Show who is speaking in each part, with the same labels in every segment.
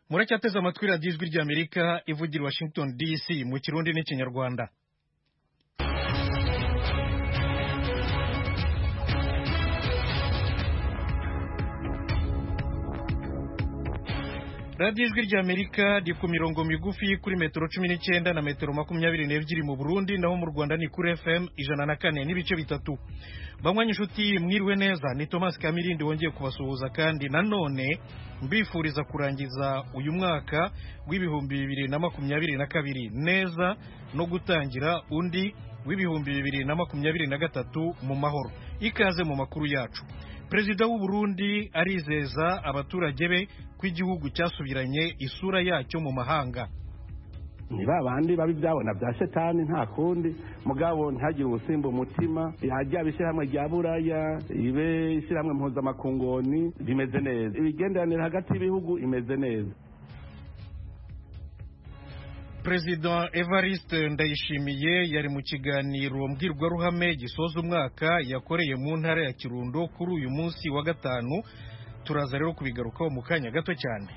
Speaker 1: muracyateze amatwi radiyo ijwi ry'Amerika ivugira i Washington DC mu Kirundi n'Ikinyarwanda. radiyo ijwi ry'Amerika ri ku mirongo migufi kuri metero 19 na metero 22 mu Burundi, naho mu Rwanda ni kuri FM 104 n'ibice bitatu. Bamwanya inshuti mwiriwe neza, ni Thomas Kamirindi wongeye kubasuhuza kandi nanone mbifuriza kurangiza uyu mwaka w'ibihumbi 2022 neza no gutangira undi w'ibihumbi 2023 mu mahoro. Ikaze mu makuru yacu. Perezida w'u Burundi arizeza abaturage be ko igihugu cyasubiranye isura yacyo mu mahanga.
Speaker 2: Ni babandi babi byabona bya shetani nta kundi mugabo ntagire ubusimba umutima yajya bishyirahamwe rya Buraya ibe ishyirahamwe mpuzamakungoni bimeze neza, ibigenderanire hagati y'ibihugu imeze neza.
Speaker 1: President Evariste Ndayishimiye yari mu kiganiro mbwirwaruhame gisoza umwaka yakoreye mu ntara ya Kirundo kuri uyu munsi wa gatanu. Turaza rero kubigarukaho mu kanya gato cyane.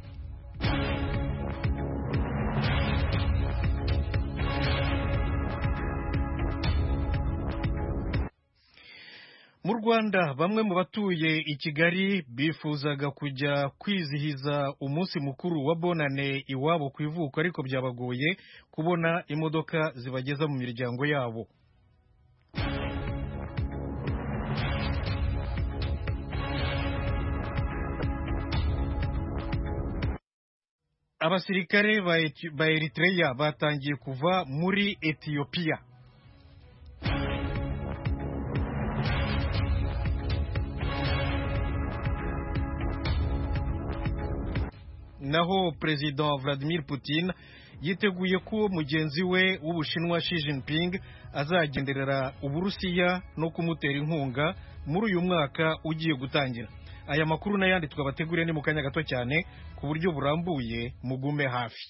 Speaker 1: Mu Rwanda bamwe mu batuye i Kigali bifuzaga kujya kwizihiza umunsi mukuru wa bonane iwabo ku ivuko, ariko byabagoye kubona imodoka zibageza mu miryango yabo. Abasirikare ba Eritrea batangiye kuva muri Ethiopia. Naho President Vladimir Putin yiteguye ko mugenzi we w'Ubushinwa Xi Jinping azagenderera Uburusiya no kumutera inkunga muri uyu mwaka ugiye gutangira. Aya makuru n'ayandi twabateguriye ni mu kanya gato cyane ku buryo burambuye, mugume hafi.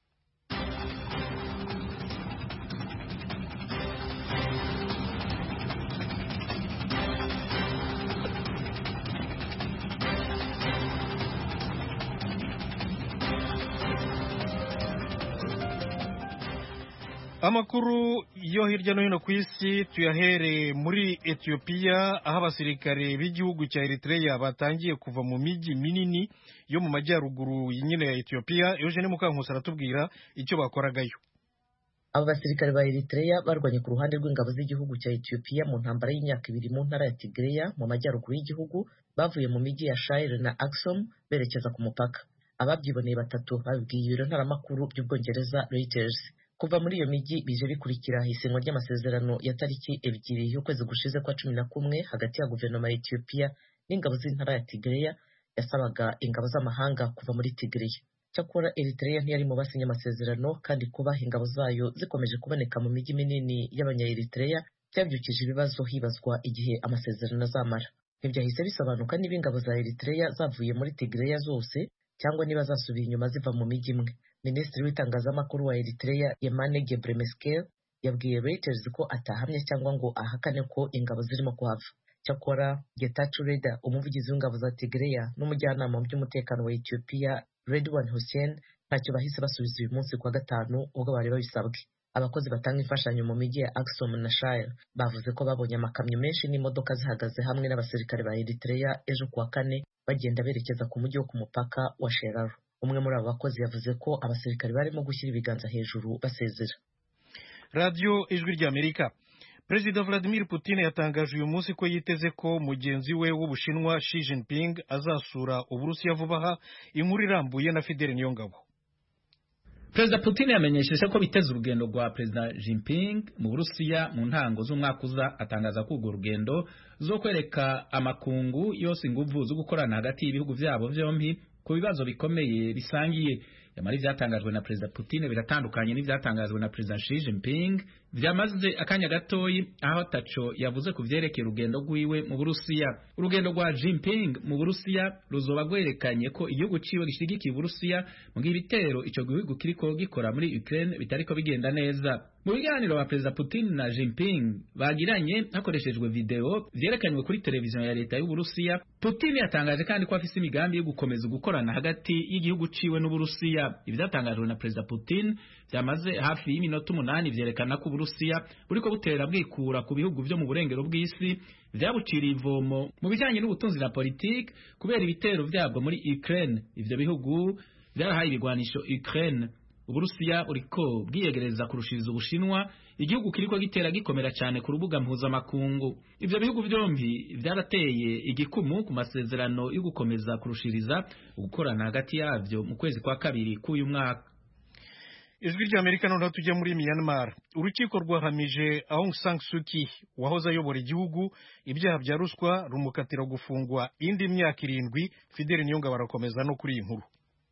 Speaker 1: Amakuru yo hirya no hino ku isi tuyahere muri Ethiopia, aho abasirikare b'igihugu cya Eritrea batangiye kuva mu miji minini yo mu majyaruguru nyine ya Ethiopia. Eugene Mukankusi aratubwira icyo bakoragayo.
Speaker 3: Abo basirikare ba Eritrea barwanye ku ruhande rw'ingabo z'igihugu cya Ethiopia mu ntambara y'imyaka 2 mu ntara ya Tigray mu majyaruguru y'igihugu, bavuye mu miji ya Shire na Aksum berekeza ku mupaka. Ababyiboneye batatu babibwiye ibiro ntaramakuru by'Ubwongereza Reuters. Kuva muri iyo miji bije bikurikira isinywa ry'amasezerano ya tariki 2 y'ukwezi gushize kwa 11 hagati ya guverinoma ya Ethiopia n'ingabo z'intara ya Tigray yasabaga ingabo z'amahanga kuva muri Tigray. Cyakora Eritrea ntiyari mu basinye amasezerano, kandi kuba ingabo zayo zikomeje kuboneka mu miji minini y'abanya-Eritrea byabyukije ibibazo, hibazwa igihe amasezerano azamara. Ntibyahise bisobanuka niba ingabo za Eritrea zavuye muri Tigray zose cyangwa niba zasubira inyuma ziva mu miji imwe. Minisitiri w'itangazamakuru wa Eritrea Yemane Gebremeskel yabwiye Reuters ko atahamya cyangwa ngo ahakane ko ingabo zirimo kuhava. Cyakora Getachew Reda, umuvugizi w'ingabo za Tigray n'umujyanama mu by'umutekano wa Ethiopia Redwan Hussein, ntacyo bahise basubiza uyu munsi kwa gatanu ubwo bari babisabwe. Abakozi batanga imfashanyo mu miji ya Aksum na Shire bavuze ko babonye amakamyo menshi n'imodoka zihagaze hamwe n'abasirikare ba Eritrea ejo kuwa kane bagenda berekeza ku mujyi wo ku mupaka wa Sheraro. Umwe muri abo bakozi yavuze ko abasirikare barimo gushyira ibiganza hejuru basezera.
Speaker 1: Radio Ijwi ry'Amerika. Perezida Vladimir Putin yatangaje uyu munsi ko yiteze ko mugenzi we w'Ubushinwa Xi Jinping azasura Uburusiya vuba aha. Inkuru irambuye na Fidel Niyongabo.
Speaker 4: Perezida Putin yamenyesheje ko biteze urugendo rwa Perezida Jinping mu Burusiya mu ntango z'umwaka uza, atangaza ko urwo rugendo zo kwereka amakungu yose inguvu zo gukorana hagati y'ibihugu byabo byombi ku bibazo bikomeye bisangiye. Yamari byatangajwe na Perezida Putin biratandukanye n'ibyatangajwe na Perezida Xi Jinping, byamaze akanya gatoyi aho taco yavuze ku vyerekeye urugendo rwiwe mu Burusiya. Urugendo rwa Jinping mu Burusiya ruzoba gwerekanye ko igihugu ciwe gishigikiye Burusiya mu gihe ibitero ico gihugu kiriko gikora muri Ukraine bitariko bigenda neza. Mu biganiro ba Perezida Putin na Jinping bagiranye hakoreshejwe video vyerekanywe kuri televiziyo ya leta y'u Burusiya, Putin yatangaje kandi ko afise imigambi yo gukomeza gukorana hagati y'igihugu ciwe n'Uburusiya. Ivyatangajwe na Perezida Putin byamaze hafi y'iminota 8 vyerekana ko Uburusiya buriko butera bwikura ku bihugu vyo mu burengero bw'isi vyabuciriye ivomo mu bijanye n'ubutunzi na politiki kubera ibitero vyabwo muri Ukraine. Ivyo bihugu vyarahaye ibigwanisho Ukraine. Uburusiya uriko bwiyegereza kurushiriza Ubushinwa, igihugu kiriko gitera gikomera cyane ku rubuga mpuzamakungu. Ivyo bihugu byombi vyarateye igikumu ku masezerano yo gukomeza kurushiriza gukorana hagati yavyo mu kwezi kwa kabiri k'uyu mwaka.
Speaker 1: Ijwi ry'Amerika noneho tujya muri Myanmar. Urukiko rwahamije Aung San Suu Kyi wahoze ayobora igihugu ibyaha bya ruswa rumukatira gufungwa indi myaka 7. Fidel Niyonga barakomeza no kuri iyi nkuru.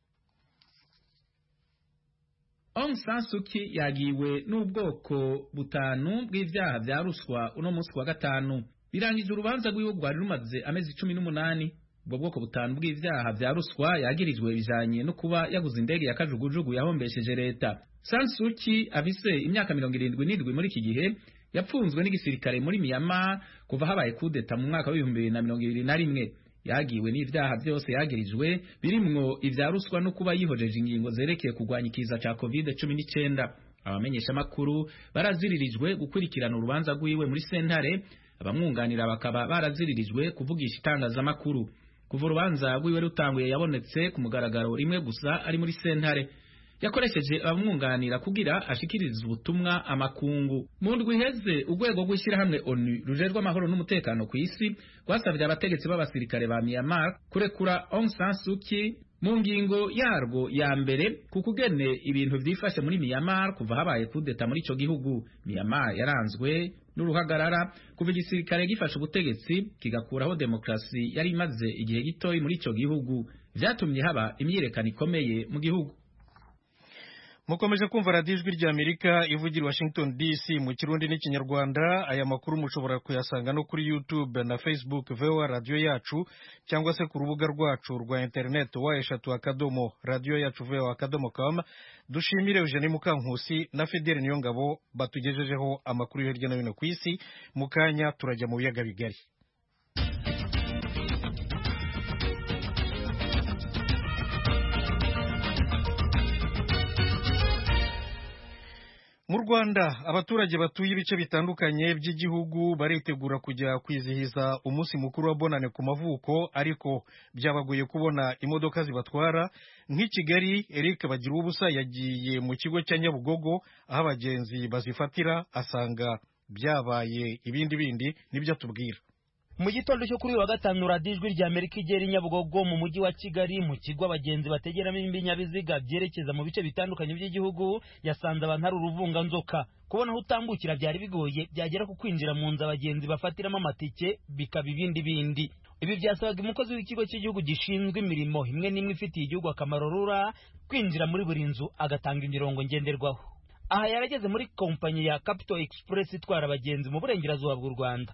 Speaker 4: Aung San Suu Kyi yagiwe n'ubwoko butanu bw'ivyaha vya ruswa uno munsi wa gatanu. Birangije urubanza rw'iwe rwari rumaze amezi 18. Ubwo bwoko butanu bw'ivyaha vya ruswa yagirijwe bijanye no kuba yaguze indege ya kajugujugu yahombesheje leta. San Suu Kyi afise imyaka 77 muri iki gihe, yapfunzwe n'igisirikare muri Myanmar kuva habaye kudeta mu mwaka wa 2021. Yagiwe n'ivyaha byose yagirijwe birimwo ivya ruswa no kuba yihojeje ingingo zerekeye kugwanya ikiza ca COVID-19. Abamenyesha makuru baraziririjwe gukurikirana urubanza rw'iwe muri sentare, abamwunganira bakaba baraziririjwe kuvugisha itangazamakuru. Kuva urubanza rw'iwe rutanguye yabonetse ku mugaragaro rimwe gusa ari muri sentare. Yakoresheje abamwunganira kugira ashikiriza ubutumwa amakungu. Mu ndwi iheze urwego rw'ishyirahamwe ONU rujejwe amahoro n'umutekano ku isi rwasavye abategetsi b'abasirikare ba Myanmar kurekura Aung San Suu Kyi mu ngingo yarwo ya mbere ku kugene ibintu vyifashe muri Myanmar kuva habaye kudeta muri ico gihugu. Myanmar yaranzwe n'uruhagarara kuva igisirikare gifashe ubutegetsi kigakuraho demokrasi yari imaze igihe gitoyi muri ico gihugu, vyatumye haba imyiyerekano ikomeye mu gihugu.
Speaker 1: Mukomeje kumva radiyo ijwi ry'Amerika ivugira Washington DC mu Kirundi n'Ikinyarwanda. Aya makuru mushobora kuyasanga no kuri YouTube na Facebook VOA radio yacu, cyangwa se ku rubuga rwacu rwa internet wa@radioyacu.com. Dushimire Eugenie Mukankusi na Fidel Niyongabo batugejejeho amakuru hirya no hino ku isi. Mu kanya turajya mu biyaga bigari. Mu Rwanda abaturage batuye ibice bitandukanye by'igihugu baritegura kujya kwizihiza umunsi mukuru wa bonane ku mavuko, ariko byabagoye kubona imodoka zibatwara. Nk'i Kigali, Eric Bagiruwubusa yagiye mu kigo cya Nyabugogo aho abagenzi bazifatira, asanga byabaye ibindi nibyo atubwira.
Speaker 5: Mu gitondo cyo kuri wa gatanu radiyo ijwi ry'Amerika igera i Nyabugogo mu mujyi wa Kigali mu kigo abagenzi bategeramo ibinyabiziga byerekeza mu bice bitandukanye by'igihugu, yasanze abantu hari uruvunganzoka. Kubona aho utambukira byari bigoye, byagera ku kwinjira mu nzu abagenzi bafatiramo amatike bikaba ibindi. Ibi byasabaga umukozi w'ikigo cy'igihugu gishinzwe imirimo imwe n'imwe ifitiye igihugu akamaro RURA kwinjira muri buri nzu agatanga imirongo ngenderwaho. Aha yarageze muri kompanyi ya Capital Express itwara abagenzi mu burengerazuba bw'u Rwanda.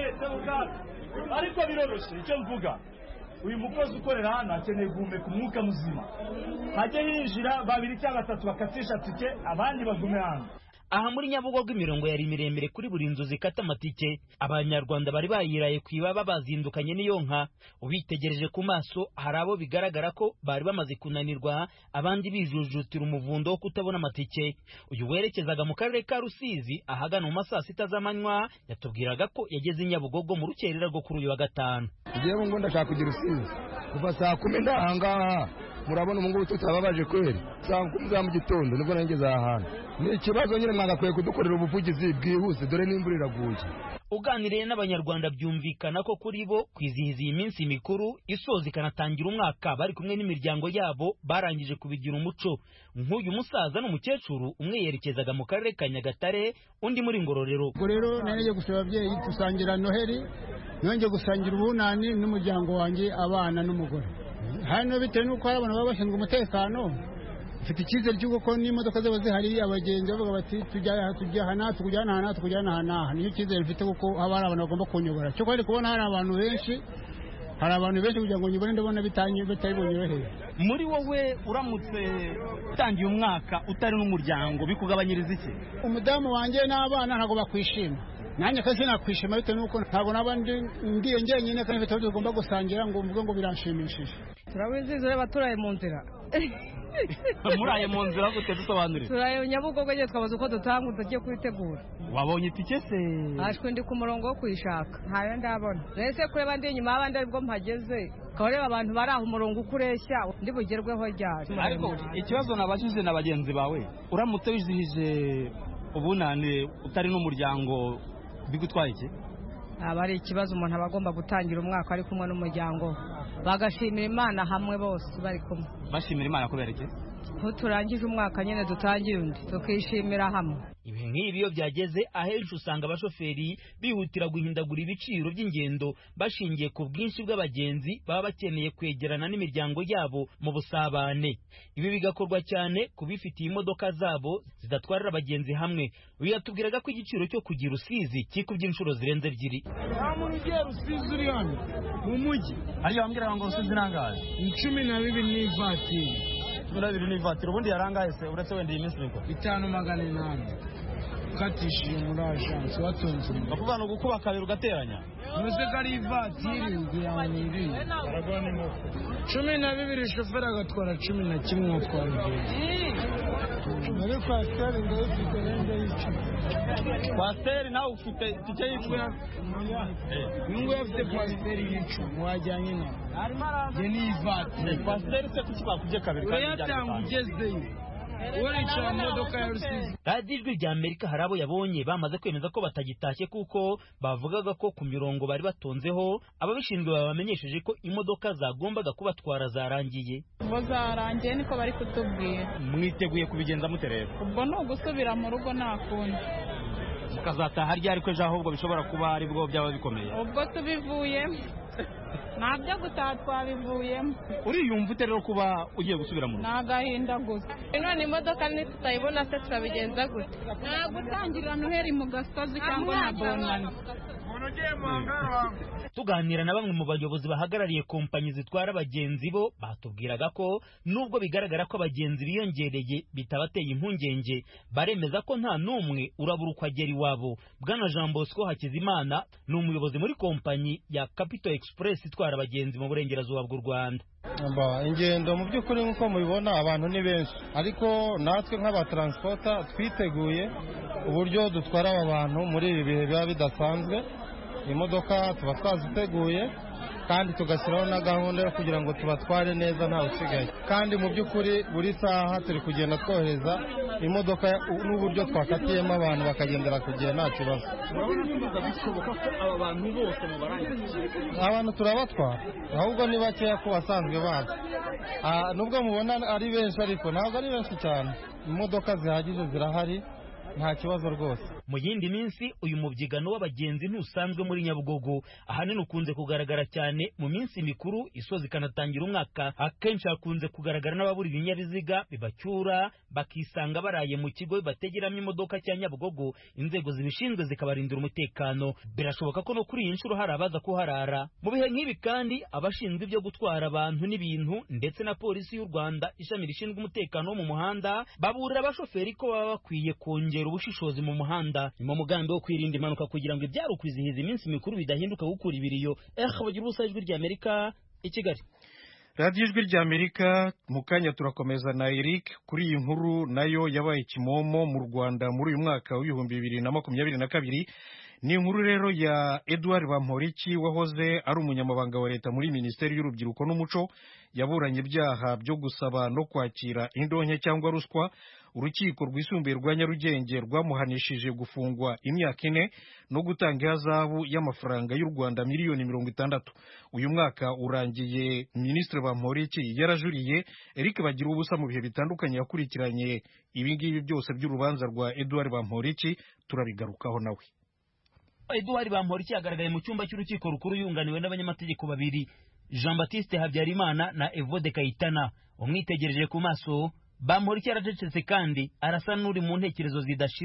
Speaker 6: Ariko biroroshye icyo mvuga, uyu mukozi ukorera hano akeneye guhumeka umwuka muzima. Hajye hinjira 2 cyangwa 3 bakatisha tike, abandi bagume hano.
Speaker 5: Aha muri Nyabugogo imirongo yari miremire kuri buri nzu zikata amatike. Abanyarwanda bari bayiraye kwibaba bazindukanye n'iyo nka. Ubitegereje ku maso hari abo bigaragara ko bari bamaze kunanirwa, abandi bijujutira umuvundo wo kutabona amatike. Uyu werekezaga mu karere ka Rusizi ahagana mu masaa 6 z'amanywa yatubwiraga ko yageze i Nyabugogo mu rukerera rwo kuri uyu wa gatanu.
Speaker 7: Ngiye ngo ndashaka kugira Rusizi kuva saa 10 ndahangaha. Murabona umungu tutababaje kweri, saa 10 za mu gitondo nibwo nangeze ahantu. Ni ikibazo nyine mwagakwiye kudukorera ubuvugizi bwihuse, dore n'imvura iraguye.
Speaker 5: Uganiriye n'abanyarwanda byumvikana ko kuri bo kwizihiza iyi minsi mikuru isoza ikanatangira umwaka bari kumwe n'imiryango yabo barangije kubigira umuco. Nk'uyu musaza n'umukecuru, umwe yerekezaga mu karere ka Nyagatare, undi muri Ngororero.
Speaker 8: Ubwo rero nari gusaba ababyeyi dusangira Noheli, nongeye gusangira ubunani n'umuryango wanjye, abana n'umugore. Hano bitewe n'uko abantu baba bashinzwe umutekano, mfite icyizere cy'uko ko n'imodoka zaba zihari, abagenzi bavuga bati tujyana hana. Niyo cyizere mfite kuko haba hari abantu bagomba kunyobora. Cyo kwari kubona hari abantu benshi hari abantu benshi kugira ngo nyibone ndabona bitayibonyoroheye.
Speaker 5: Muri wowe uramutse utangiye umwaka utari n'umuryango bikugabanyiriza iki?
Speaker 8: Umudamu wanjye n'abana ntago bakwishima, nanjye kazi nakwishima bitewe nuko ntago nabandi ndiye njyenyine kandi mfite ibyo tugomba gusangira ngo mvuge ngo biranshimishije.
Speaker 9: Turabizizo abaturaye mu nzira.
Speaker 5: Muraye mu nzira gute dusobanurire?
Speaker 9: Turaye Nyabugogo giye twabaza uko dutanga tujye kwitegura.
Speaker 5: Wabonye itike se?
Speaker 9: Ashwe ndi ku murongo wo kwishaka. Ntayo ndabona. Nese kureba ndi nyuma abandi aribwo mpageze. Kabareba abantu bari aho umurongo ukureshya ndi bugerweho ryari.
Speaker 5: Ariko ikibazo nabajije na bagenzi bawe, uramutse wizihije ubunane utari n'umuryango bigutwaye iki?
Speaker 9: Aba ari ikibazo umuntu aba agomba gutangira umwaka ari kumwe n'umuryango, bagashimira Imana hamwe bose bari kumwe.
Speaker 5: Bashimira Imana kubera iki?
Speaker 9: Ko turangije umwaka nyine dutangira undi tukishimira hamwe.
Speaker 5: Ibi nk'ibi iyo byageze ahenshi usanga abashoferi bihutira guhindagura ibiciro by'ingendo bashingiye ku bwinshi bw'abagenzi baba bakeneye kwegerana n'imiryango yabo mu busabane. Ibi bigakorwa cyane ku bifitiye imodoka zabo zidatwarira abagenzi hamwe. Uyu yatubwiraga ko igiciro cyo kugira Rusizi kikubye inshuro zirenze 2.
Speaker 8: Nta muntu ugiye Rusizi uri hano mu mujyi.
Speaker 5: Ariyo bambwira ngo Rusizi nangaye
Speaker 8: 12 n'ivatiri.
Speaker 5: 12 n'ivatiri ubundi yarangaye se uretse wenda iyi minsi niko
Speaker 8: 5,800 ukatishije muri agence watonze.
Speaker 5: Bakuvana gukuba kabiri ugateranya.
Speaker 8: Muze kari ivatiri ngiyamiri. Baragwana imoko. 12 shoferi agatwara 11 atwara igenda. Muri kwasiteri ndayifite rende y'icyo.
Speaker 5: Kwasiteri nawe ufite tike y'icyo.
Speaker 8: Nungu yafite kwasiteri y'icyo wajyanye na. Ye ni ivatiri.
Speaker 5: Kwasiteri se kuki bakubye kabiri kandi
Speaker 8: yatanga ugezeyo.
Speaker 5: Radio Ijwi rya Amerika hari abo yabonye bamaze kwemeza ko batagitashye kuko bavugaga ko ku mirongo bari batonzeho ababishinzwe babamenyesheje ko imodoka zagombaga kubatwara zarangiye.
Speaker 10: Ngo zarangiye niko bari kutubwira.
Speaker 5: Mwiteguye kubigenza mute rero?
Speaker 10: Ubwo no gusubira mu rugo nakundi.
Speaker 5: Mukazataha ryari ko ejo ahubwo bishobora kuba ari bwo byaba bikomeye.
Speaker 10: Ubwo tubivuyemo. Ntabyo gutaha twabivuyemo.
Speaker 5: Uriyumva ute rero kuba ugiye gusubira mu rugo?
Speaker 10: Nagahinda gusa.
Speaker 9: None imodoka nitutayibona se turabigenza gute?
Speaker 10: Nagutangirira Noheri mu gasozi cyangwa na Bonani.
Speaker 5: Tuganira na bamwe mu bayobozi bahagarariye kompanyi zitwara abagenzi bo batubwiraga ko nubwo bigaragara ko abagenzi biyongereye bitabateye impungenge, baremeza ko nta numwe urabura uko agera iwabo. Bwana Jean Bosco Hakizimana ni umuyobozi muri kompanyi ya Capital Express itwara abagenzi mu burengerazuba bw'u Rwanda.
Speaker 11: Ingendo mu by'ukuri nk'uko mubibona abantu ni benshi, ariko natwe nk'abatransporta twiteguye uburyo dutwara aba bantu muri ibi bihe biba bidasanzwe. Imodoka tuba twaziteguye kandi tugashyiraho na gahunda yo kugira ngo tubatware neza nta usigaye, kandi mu by'ukuri buri saha turi kugenda twohereza imodoka n'uburyo twakatiyemo abantu bakagendera ku gihe nta kibazo. Abantu turabatwara ahubwo ni bakeya ku basanzwe bazi, nubwo mubona ari benshi ariko ntabwo ari benshi cyane. Imodoka zihagije zirahari, nta kibazo rwose.
Speaker 5: Mu yindi minsi uyu mubyigano w'abagenzi ntusanzwe muri Nyabugogo, ahanini ukunze kugaragara cyane mu minsi mikuru isoza ikanatangira umwaka. Akenshi hakunze kugaragara n'ababura ibinyabiziga bibacyura bakisanga baraye mu kigo bategeramo imodoka cya Nyabugogo, inzego zibishinzwe zikabarindira umutekano. Birashoboka ko no kuri iyi nshuro hari abaza kuharara. Mu bihe nk'ibi kandi abashinzwe ibyo gutwara abantu n'ibintu ndetse na polisi y'u Rwanda ishami rishinzwe umutekano wo mu muhanda baburira abashoferi ko baba bakwiye kongera ubushishozi mu muhanda mu mugambi wo kwirinda impanuka kugira ngo ibyaro kwizihiza iminsi mikuru bidahinduka gukura ibiriyo. Bagira ubusa Ijwi rya Amerika i Kigali.
Speaker 1: Radio Ijwi rya Amerika mu kanya turakomeza na Eric kuri iyi nkuru nayo yabaye kimomo mu Rwanda muri uyu mwaka w'ibihumbi 2022. Ni inkuru rero ya Edouard Bamporiki wahoze ari umunyamabanga wa leta muri Minisiteri y'Urubyiruko n'Umuco, yaburanye ibyaha byo gusaba no kwakira indonke cyangwa ruswa. Urukiko rwisumbuye rwa Nyarugenge rwamuhanishije gufungwa imyaka 4 no gutanga ihazabu y'amafaranga y'u Rwanda miliyoni 60. Uyu mwaka urangiye Minisitiri Bamporiki yarajuriye. Eric Bagira ubusa mu bihe bitandukanye yakurikiranye ibingibi byose by'urubanza rwa Edouard Bamporiki, turabigarukaho nawe.
Speaker 5: Edouard Bamporiki yagaragaye mu cyumba cy'urukiko rukuru yunganiwe n'abanyamategeko babiri, Jean Baptiste Habyarimana na Evode Kayitana. Umwitegereje ku maso, Bamporiki yaracecetse kandi arasa n'uri mu ntekerezo zidashira.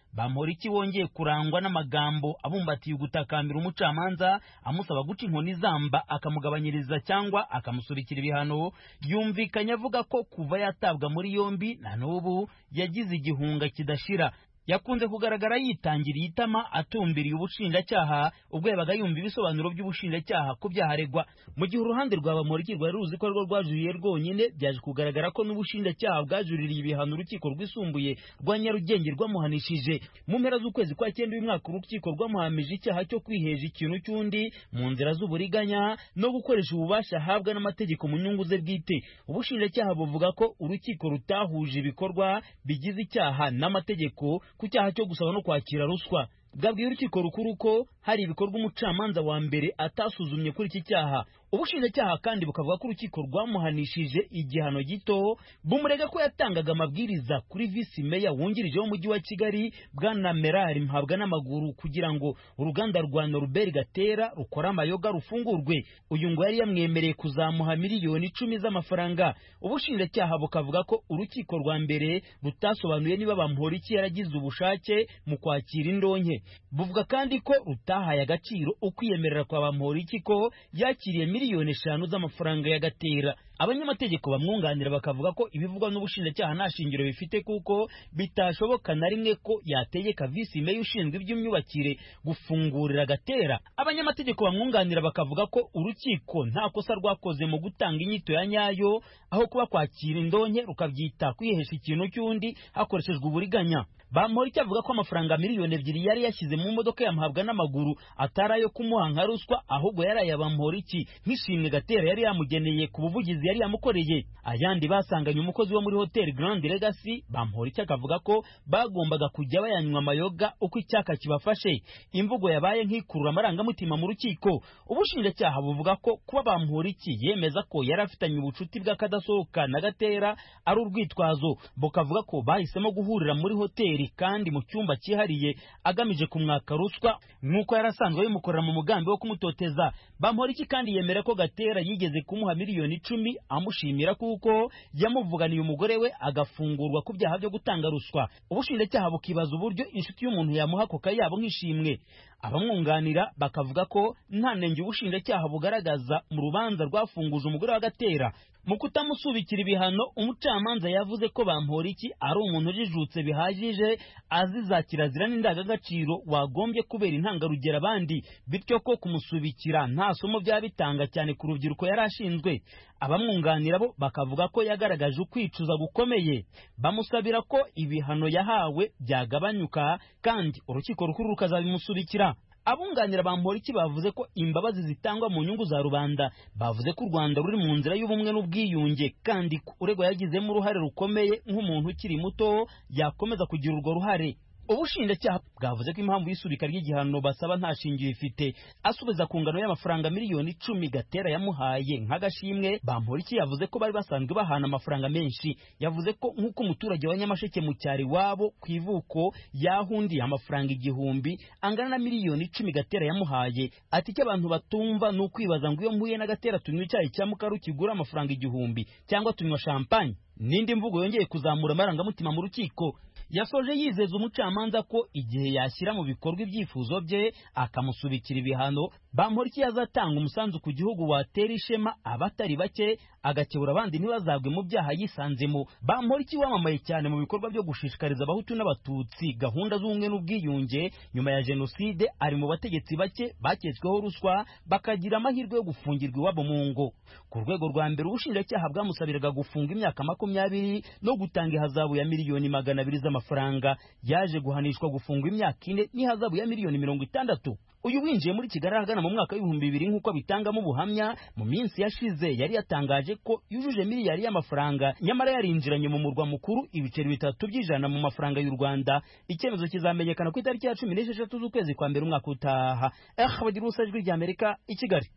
Speaker 5: Bamporiki wongeye kurangwa n'amagambo abumbatiye ugutakambira umucamanza amusaba guca inkoni zamba akamugabanyiriza cyangwa akamusubikira ibihano, yumvikanye avuga ko kuva yatabwa muri yombi na n'ubu yagize igihunga kidashira. Yakunze kugaragara yitangiriye itama atumbiriye ubushinjacyaha ubwo yabaga yumva ibisobanuro by'ubushinjacyaha ku byaharegwa. Mu gihe uruhande rwa Bamporiki rwari ruzi ko rwo rwajuriye rwonyine, byaje kugaragara ko n'ubushinjacyaha bwajuririye ibihano urukiko rwisumbuye rwa Nyarugenge rwamuhanishije. Mu mpera z'ukwezi kwa 9 uyu mwaka urukiko rwamuhamije icyaha cyo kwiheje ikintu cy'undi mu nzira z'uburiganya no gukoresha ububasha ahabwa n'amategeko mu nyungu ze bwite. Ubushinjacyaha buvuga ko urukiko rutahuje ibikorwa bigize icyaha n'amategeko ku cyaha cyo gusaba no kwakira ruswa. Bwabwiye urukiko rukuru ko hari ibikorwa umucamanza wa mbere atasuzumye kuri iki cyaha. Ubushinjacyaha kandi bukavuga ko urukiko rwamuhanishije igihano gito, bumurega ko yatangaga amabwiriza kuri visi meya wungirije w'umujyi wa Kigali Bwana Merari Mpabwa n'amaguru kugira ngo uruganda rwa Norbert Gatera rukora amayoga rufungurwe. Uyu ngo yari yamwemereye kuzamuha miliyoni 10 z'amafaranga. Ubushinjacyaha bukavuga ko urukiko rwa mbere rutasobanuye niba Bamporiki yaragize ubushake mu kwakira indonke. Buvuga kandi ko rutahaye agaciro ukwiyemerera kwa Bamporiki ko yakiriye miliyoni 5 z'amafaranga ya Gatera. Abanyamategeko bamwunganira bakavuga ko ibivugwa n'ubushinjacyaha nta shingiro bifite kuko bitashoboka na rimwe ko yategeka visi meya ushinzwe iby'imyubakire gufungurira Gatera. Abanyamategeko bamwunganira bakavuga ko urukiko nta kosa rwakoze mu gutanga inyito ya nyayo, aho kuba kwakira indonke rukabyita kwihesha ikintu cy'undi hakoreshejwe uburiganya. Bamporiki avuga ko amafaranga miliyoni 2 yari yashyize mu modoka ya Mpabwa n'amaguru atarayo kumuha nka ruswa, ahubwo yari aya Bamporiki nk'ishimwe Gatera yari yamugeneye ku buvugizi yari yamukoreye. Ayandi basanganye umukozi wo muri Hotel Grand Legacy. Bamporiki akavuga ko bagombaga kujya bayanywa amayoga uko icyaka kibafashe. Imvugo yabaye nk'ikurura amarangamutima mu rukiko. Ubushinjacyaha buvuga ko kuba Bamporiki yemeza ko yari afitanye ubucuti bw'akadasohoka na Gatera ari urwitwazo. Bukavuga ko bahisemo guhurira muri hoteli kandi mu cyumba cyihariye agamije kumwaka ruswa nk'uko yarasanzwe bimukorera mu mugambi wo kumutoteza. Bamporiki kandi yemera ko Gatera yigeze kumuha miliyoni 10 amushimira kuko yamuvuganiye umugore we agafungurwa ku byaha byo gutanga ruswa. Ubushinjacyaha bukibaza uburyo inshuti y'umuntu yamuha koka yabo nk'ishimwe. Abamwunganira bakavuga ko nta nenge ubushinjacyaha bugaragaza mu rubanza rwafunguje umugore wa Gatera. Mu kutamusubikira ibihano, umucamanza yavuze ko Bamporiki ari umuntu ujijutse bihagije, aziza kirazira n'indangagaciro wagombye kubera intangarugero abandi, bityo ko kumusubikira nta somo byaba bitanga cyane ku rubyiruko yari ashinzwe. Abamwunganira bo bakavuga ko yagaragaje ukwicuza gukomeye. Bamusabira ko ibihano yahawe byagabanyuka kandi urukiko rukuru rukazabimusubikira. Abunganira Bamporiki bavuze ko imbabazi zitangwa mu nyungu za rubanda. Bavuze ko u Rwanda ruri mu nzira y'ubumwe n'ubwiyunge kandi uregwa yagizemo uruhare rukomeye nk'umuntu ukiri muto yakomeza kugira urwo ruhare. Ubushinjacyaha bwavuze ko impamvu y'isubika ry'igihano basaba nta shingiro ifite. Asubiza ku ngano y'amafaranga miliyoni 10 Gatera yamuhaye nk'agashimwe, Bamporiki yavuze ko bari basanzwe bahana amafaranga menshi. Yavuze ko nk'uko umuturage wa Nyamasheke mu cyari wabo ku ivuko yahundiye amafaranga 1000 angana na miliyoni 10 Gatera yamuhaye. Ati icyo abantu batumva ni ukwibaza ngo iyo mpuye na Gatera tunywa icyayi cya mukaru kigura amafaranga 1000 cyangwa tunywa champagne. Nindi mvugo yongeye kuzamura amarangamutima mu rukiko. Yasoje yizeza umucamanza ko igihe yashyira mu bikorwa ibyifuzo bye akamusubikira ibihano, Bamporiki yazatanga umusanzu ku gihugu watera ishema abatari bake, agakebura abandi ntibazagwe mu byaha yisanzemo. Bamporiki wamamaye cyane mu bikorwa byo gushishikariza abahutu n'abatutsi gahunda z'ubumwe n'ubwiyunge nyuma ya jenoside, ari mu bategetsi bake baketsweho ruswa bakagira amahirwe yo gufungirwa iwabo mu ngo. Ku rwego rwa mbere ubushinjacyaha bwamusabiraga gufunga imyaka 20 no gutanga ihazabu ya miliyoni 200 z'amafaranga. Yaje guhanishwa gufungwa imyaka 4 n'ihazabu ya miliyoni 60. Uyu winjiye muri Kigali ahagana mu mwaka w'2000 nk'uko bitangamo ubuhamya. Mu minsi yashize yari yatangaje ko yujuje miliyari y'amafaranga, nyamara yarinjiranye mu murwa mukuru ibiceri 3 by'ijana mu mafaranga y'u Rwanda. Icyemezo kizamenyekana ku itariki ya 16 z'ukwezi kwa mbere umwaka utaha. Bagira Ijwi ry'Amerika i Kigali.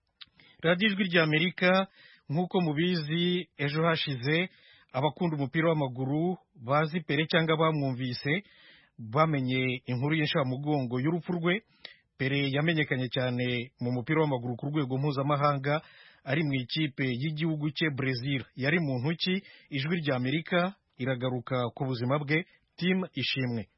Speaker 1: Radio Ijwi ry'Amerika nk'uko mubizi, ejo hashize abakunda umupira w'amaguru bazi Pele cyangwa bamwumvise bamenye inkuru y'inshamugongo y'urupfu rwe. Pele yamenyekanye cyane mu mupira w'amaguru ku rwego mpuzamahanga ari mu ikipe y'igihugu cye Brazil. Yari mu ntoki. Ijwi ry'Amerika iragaruka ku buzima bwe. Team Ishimwe.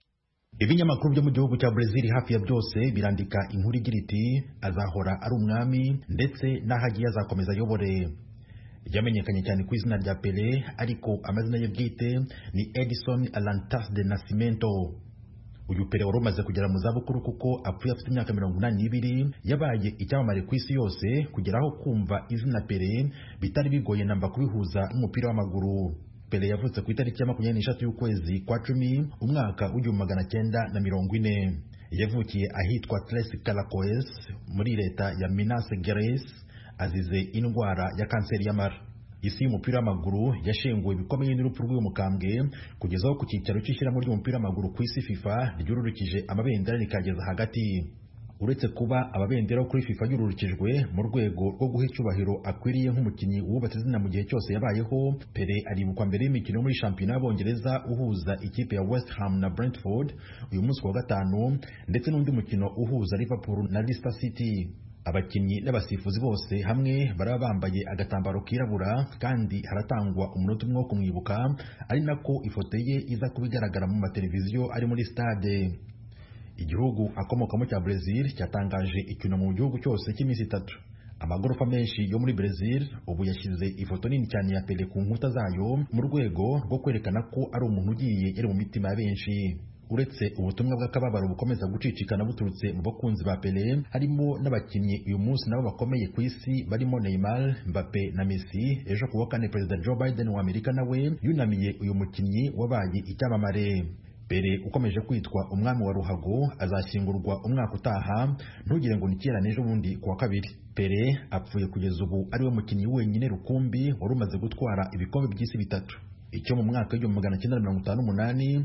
Speaker 12: Ibinyamakuru byo mu gihugu cya Brazil hafi ya byose birandika inkuru igira iti azahora ari umwami ndetse n'ahagiye azakomeza ayobore. Ryamenyekanye cyane ku izina rya Pelé ariko amazina ye bwite ni Edson Arantes de Nascimento. Uyu Pelé wari umaze kugera mu zabukuru kuko apfuye afite imyaka 82, yabaye icyamamare ku isi yose kugeraho kumva izina Pelé bitari bigoye namba kubihuza n'umupira w'amaguru. Pelé yavutse ku itariki ya 23 y'ukwezi kwa 10 umwaka w'1940. Yavukiye ahitwa Tres Caracoes muri leta ya Minas Gerais azize indwara ya kanseri y'amara. Isi y'umupira w'amaguru yashenguwe bikomeye n'urupfu rw'umukambwe kugezaho ku cyicaro cy'ishyirahamwe ry'umupira w'amaguru ku isi FIFA ryururukije amabendera rikageza hagati. Uretse kuba ababendera kuri FIFA yururukijwe mu rwego rwo guha icyubahiro akwiriye nk'umukinnyi wubatse izina mu gihe cyose yabayeho, Pelé aribukwa mbere y'imikino muri shampiyona y'Abongereza uhuza ikipe ya West Ham na Brentford uyu munsi wa gatanu, ndetse n'undi mukino uhuza Liverpool na Leicester City. Abakinnyi n'abasifuzi bose hamwe baraba bambaye agatambaro kirabura kandi haratangwa umunota umwe wo kumwibuka, ari nako ifoto ye iza kubigaragara mu mateleviziyo ari muri stade. Igihugu akomokamo cya Brazil cyatangaje icyunamo mu gihugu cyose cy'iminsi 3. Amagorofa menshi yo muri Brazil ubu yashyize ifoto nini cyane ya Pelé ku nkuta zayo mu rwego rwo kwerekana ko ari umuntu ugiye yari mu mitima ya benshi. Uretse ubutumwa bw'akababaro bukomeza gucicikana buturutse mu bakunzi ba Pelé, harimo n'abakinnyi uyu munsi nabo bakomeye ku isi barimo Neymar, Mbappe na Messi. Ejo kuwa kane Perezida Joe Biden wa Amerika nawe yunamiye uyu mukinnyi wabaye icyamamare. Pelé ukomeje kwitwa umwami wa ruhago azashyingurwa umwaka utaha, ntugire ngo nikera nejo bundi kuwa kabiri. Pelé apfuye kugeza ubu ari we mukinnyi wenyine rukumbi wari umaze gutwara ibikombe by'isi 3. Icyo mu mwaka w'1958,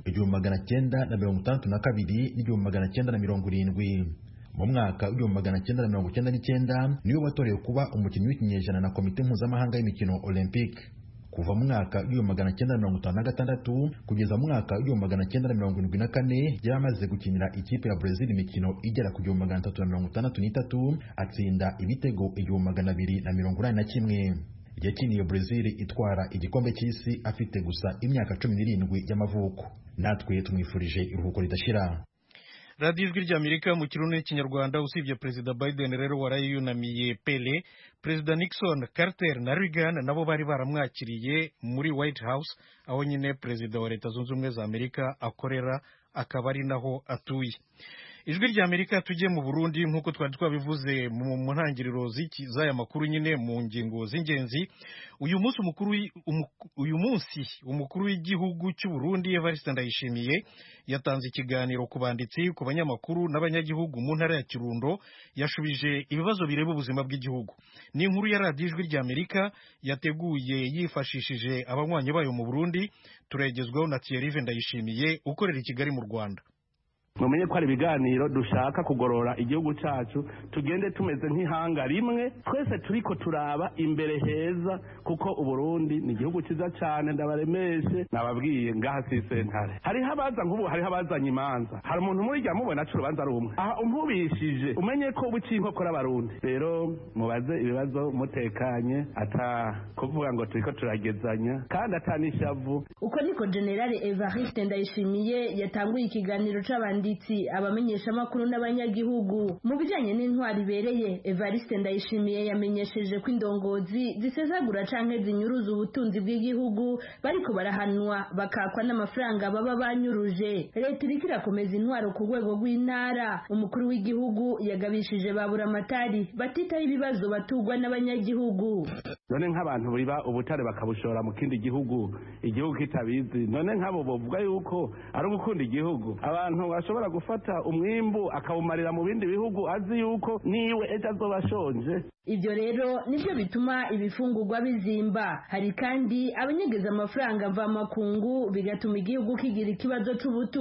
Speaker 12: 1962 n'1970. Mu mwaka w'1999 niwe watorewe kuba umukinnyi w'ikinyejana na komite mpuzamahanga y'imikino Olympique. Kuva mu mwaka w'1956 kugeza mu mwaka w'1974 yari amaze gukinira ikipe ya Brazil imikino igera ku 363, atsinda ibitego 281. Yakiniye Brazil itwara igikombe cy'isi afite gusa imyaka 17 y'amavuko. Natwe tumwifurije iruhuko ridashira.
Speaker 1: Radio Ijwi ry'Amerika mu Kirundi n'Ikinyarwanda. Usibye Perezida Biden rero warayunamiye Pelé, Perezida Nixon, Carter na Reagan nabo bari baramwakiriye muri White House, aho nyine Perezida wa Leta Zunze Ubumwe za Amerika akorera, akaba ari naho atuye. Ijwi ry'Amerika tujye mu Burundi nk'uko twari twabivuze mu ntangiriro z'aya makuru nyine mu ngingo z'ingenzi. Uyu munsi umukuru w'igihugu cy'u Burundi Evariste Ndayishimiye yatanze ikiganiro ku banditsi, ku banyamakuru n'abanyagihugu mu ntara ya Kirundo, yashubije ibibazo bireba ubuzima bw'igihugu. Ni inkuru ya Radio Ijwi ry'Amerika yateguye yifashishije abanywanyi bayo mu Burundi, turegezwaho na Thierry Ndayishimiye ukorera i Kigali mu Rwanda.
Speaker 2: mumenye ko ari ibiganiro dushaka kugorora igihugu cyacu, tugende tumeze nk'ihanga rimwe, twese turiko turaba imbere heza, kuko Uburundi ni igihugu cyiza cyane. Ndabaremeshe nababwiye ngaha si sentare, hariho abaza nk'ubu, hariho abazanye imanza, hari umuntu muri rya mubona aca urubanza rumwe, aha umpubishije umenye ko ubuciye inkokora abarundi. Rero mubaze ibibazo mutekanye, ata kuvuga ngo turiko turagezanya kandi atanishavu.
Speaker 13: Uko niko General Evariste Ndayishimiye yatanguye ikiganiro c'abandi abamenyesha makuru n'abanyagihugu mu bijanye n'intwari ibereye. Evariste Ndayishimiye yamenyesheje ko indongozi zisezagura canke zinyuruza ubutunzi bw'igihugu bariko barahanwa bakakwa n'amafaranga baba banyuruje. Leta iriko irakomeza intwaro ku rwego rw'intara. Umukuru w'igihugu yagabishije babura amatari batitaho ibibazo batugwa n'abanyagihugu.
Speaker 2: None nk'abantu biba ubutare bakabushora mu kindi gihugu, igihugu kitabizi, none nk'abo bovuga yuko ari ugukunda igihugu? Abantu bashobora gufata umwimbu akawumarira mu bindi bihugu azi yuko niwe ejo azoba ashonje.
Speaker 13: Ibyo rero nibyo bituma ibifungurwa bizimba. Hari kandi abanyegeza amafaranga mva makungu, bigatuma igihugu kigira ikibazo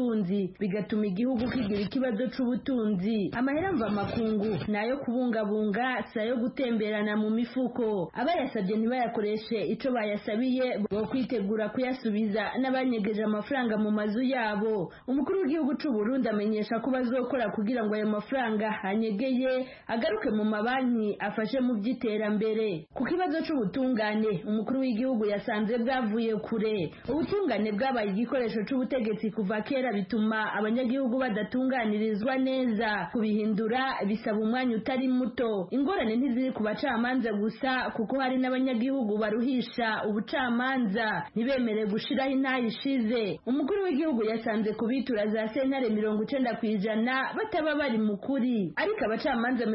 Speaker 13: c'ubutunzi. Amahera mva makungu nayo kubungabunga, sayo gutemberana mu mifuko. Abayasabye ntibayakoreshe ico bayasabiye, bo kwitegura kuyasubiza n'abanyegeje amafaranga mu mazu yabo. Umukuru w'igihugu c'u Burundi amenyesha ko bazokora kugira ngo ayo mafaranga hanyegeye agaruke mu mabanki afashe bifashe mu by'iterambere. Ku kibazo c'ubutungane umukuru w'igihugu yasanze bwavuye kure. Ubutungane bwabaye igikoresho c'ubutegetsi kuva kera bituma abanyagihugu badatunganirizwa neza. Kubihindura bisaba umwanya utari muto. Ingorane ntiziri ku bacamanza gusa kuko hari n'abanyagihugu baruhisha ubucamanza ntibemere gushiraho intayishize. Umukuru w'igihugu yasanze kubitura za sentare 90% bataba bari mukuri, ariko abacamanza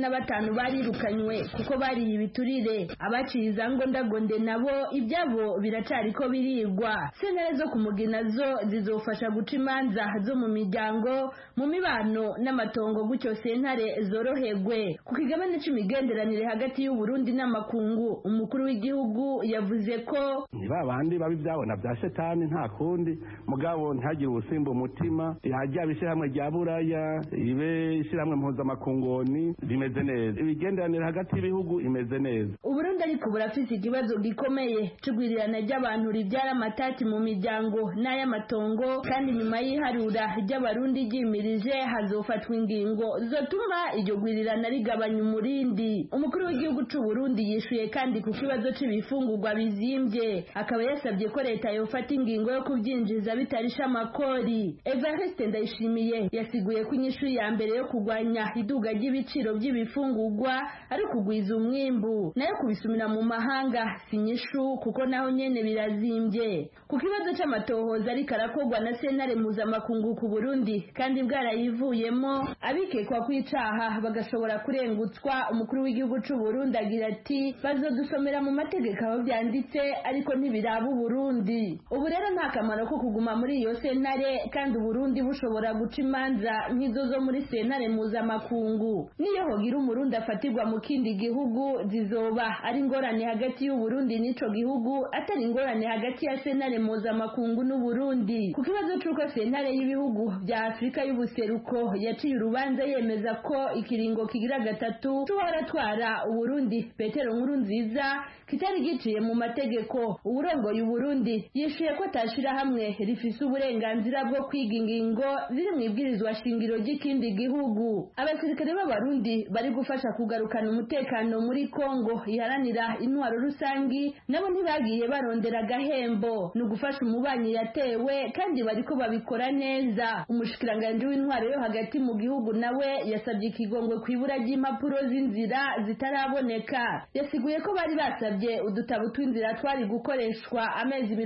Speaker 13: 45 barirukanywe kuko bariye ibiturire. Abaciye izango ndagonde nabo ibyabo biracariko birigwa. Sentare zo kumugina zo zizofasha guca imanza zo mu miryango, mu mibano n'amatongo, gutyo sentare zoroherwe. Ku kigabane c'imigenderanire hagati y'u Burundi n'amakungu umukuru w'igihugu yavuze ko
Speaker 2: ni babandi babi byabona bya shetani nta kundi, mugabo ntihagire ubusimba umutima. Yajya bishyirahamwe rya buraya, ibe ishyirahamwe mpuzamakungoni, bimeze neza. Imigenderanire hagati y'ibihugu imeze neza.
Speaker 13: Uburundi ariko burafise ikibazo gikomeye c'ugwirirana ry'abantu ribyara amatati mu miryango n'ay'amatongo, kandi nyuma y'iharura ry'abarundi ryimirije hazofatwa ingingo zotuma iryo gwirirana rigabanya umurindi. Umukuru w'igihugu c'u Burundi yishuye kandi ku kibazo c'ibifungurwa bizimvye, akaba yasabye ko leta yofata ingingo yo kubyinjiza bitarisha amakori. Evariste Ndayishimiye yasiguye ko inyishu ya mbere yo kugwanya iduga ry'ibiciro by'ibifungurwa ari kugwiza umwimbu, nayo kubisumira mu mahanga si nyishu kuko naho nyene birazimvye. Ku kibazo c'amatohoza ariko arakogwa na sentare mpuzamakungu ku Burundi kandi bwarayivuyemo, abikekwa kw'icaha bagashobora kurengutswa, umukuru w'igihugu c'u Burundi agira ati bazodusomera mu mategeko aho byanditse ariko ntibiraba Burundi. Ubu rero nta kamaro ko kuguma muri iyo sentare kandi Burundi bushobora guca imanza nk'izo zo muri sentare mpuzamakungu. Niyo hogira umurundi afatirwa mu kindi gihugu zizoba ari ingorane hagati y'u Burundi n'ico gihugu, atari ingorane hagati ya sentare mpuzamakungu n'u Burundi. Ku kibazo c'uko sentare y'ibihugu bya Afrika y'ubuseruko yaciye urubanza yemeza ko ikiringo kigira gatatu c'uwaratwara Uburundi Petero Nkurunziza kitari giciye mu mategeko, uburongoye Uburundi yishuye ko atashira hamwe rifise uburenganzira bwo kwiga ingingo ziri mu ibwirizwa shingiro ry'ikindi gihugu. Abasirikare b'abarundi bari gufasha kugarukana umutekano muri Kongo iharanira intwaro rusangi nabo ntibagiye barondera agahembo, ni ugufasha umubanyi yatewe kandi bariko babikora neza. Umushikiranganje w'intwaro yo hagati mu gihugu nawe yasabye ikigongwe kwibura ry'impapuro z'inzira zitaraboneka. Yasiguye ko bari basabye udutabo tw'inzira twari gukoreshwa amezi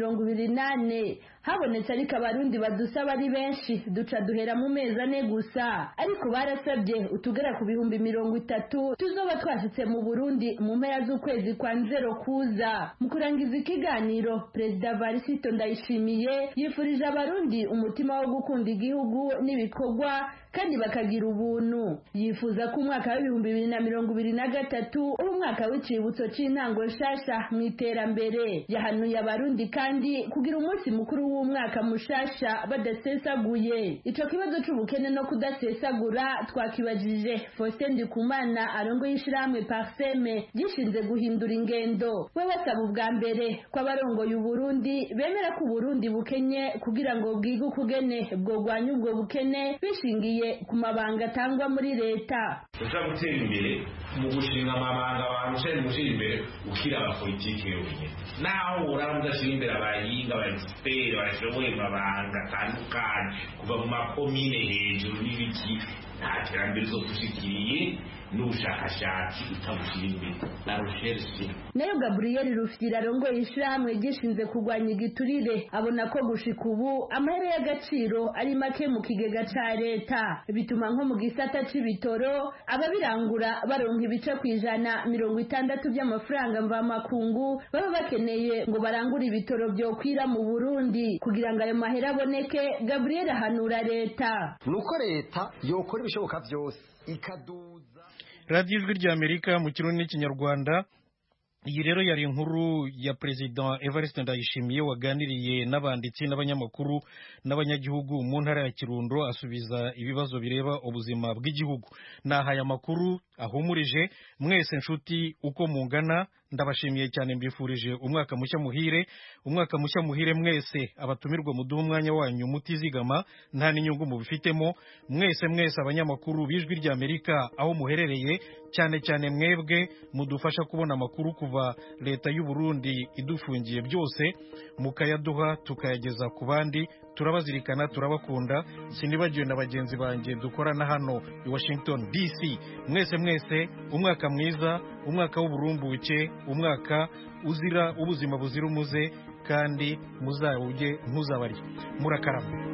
Speaker 13: 28, habonetse ariko abarundi badusaba ari benshi duca duhera mu mezi 4 gusa, ariko barasabye utugera ku 30,000 tuzoba twashitse mu Burundi mu mpera z'ukwezi kwa Nzero kuza. Mu kurangiza ikiganiro Perezida Varisito Ndayishimiye yifurije abarundi umutima wo gukunda igihugu n'ibikorwa kandi bakagira ubuntu. Yifuza ko umwaka wa 2023 uba umwaka w'icibutso c'intango nshasha mu iterambere. Yahanuye abarundi kandi kugira umunsi mukuru w'umwaka mushasha badasesaguye. Ico kibazo c'ubukene no kudasesagura twakibajije Faustin Ndikumana arongoye ishirahamwe Parseme gishinze guhindura ingendo. We basaba ubwa mbere ko abarongoye Uburundi bemera ko Uburundi bukenye kugira ngo bwige ukugene bwogwanya ubwo bukene bishingiye ku mabanga atangwa muri leta.
Speaker 14: Ushaka gutera imbere mu gushinga amabanga abantu cyane gushyira imbere ukira abapolitike yonyine, naho uramudashyira imbere abayinga abaexpert bashoboye amabanga atandukanye kuva mu makomine hejuru n'ibiki, nta terambere zo dushikiriye n'ubushakashatsi utabushyira imbere na recherche.
Speaker 13: Nayo Gabriel Rufyira arongoye ishirahamwe gishinze kurwanya igiturire abona ko gushika ubu amahera y'agaciro ari make mu kigega ca leta, bituma nko mu gisata c'ibitoro ababirangura baronka ibice kwijana 60 by'amafaranga mvamakungu baba bakeneye ngo barangure ibitoro byokwira mu Burundi. Kugira ngo ayo mahera aboneke, Gabriel ahanura leta
Speaker 15: nuko leta yokora ibishoboka byose ikaduza.
Speaker 1: Radio Ijwi ry'Amerika mu Kirundi n'Ikinyarwanda. Iyi rero yari inkuru ya President Evariste Ndayishimiye waganiriye n'abanditsi n'abanyamakuru n'abanyagihugu mu ntara ya Kirundo asubiza ibibazo bireba ubuzima bw'igihugu. Naha ya makuru ahumurije mwese nshuti uko mungana. Ndabashimiye cyane, mbifurije umwaka mushya muhire. Umwaka mushya muhire mwese abatumirwa muduha umwanya wanyu mutizigama nta n'inyungu mubifitemo. Mwese abanyamakuru b'Ijwi ry'Amerika aho muherereye, cyane cyane mwebwe mudufasha kubona amakuru kuva leta y'u Burundi idufungiye byose mukayaduha tukayageza ku bandi. Turabazirikana, turabakunda. Sinibagiwe na bagenzi banjye dukorana hano i Washington DC. Mwese umwaka mwiza, umwaka w'uburumbuke, umwaka uzira ubuzima buzira umuze, kandi muzawuge ntuzabarye. Murakarama.